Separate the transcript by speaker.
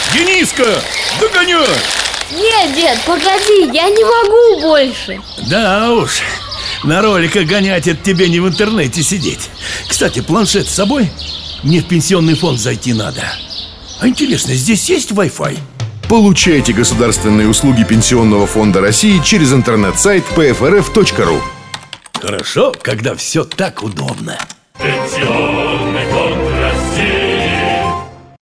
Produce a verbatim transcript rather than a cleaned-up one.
Speaker 1: Дениска, догоняй!
Speaker 2: Нет, дед, погоди, я не могу больше.
Speaker 1: Да уж, на роликах гонять — это тебе не в интернете сидеть. Кстати, планшет с собой? Мне в пенсионный фонд зайти надо. А интересно, здесь есть Wi-Fi?
Speaker 3: Получайте государственные услуги Пенсионного фонда России через интернет-сайт пэ эф эр эф точка ру.
Speaker 1: Хорошо, когда все так удобно.
Speaker 4: Пенсионный фонд.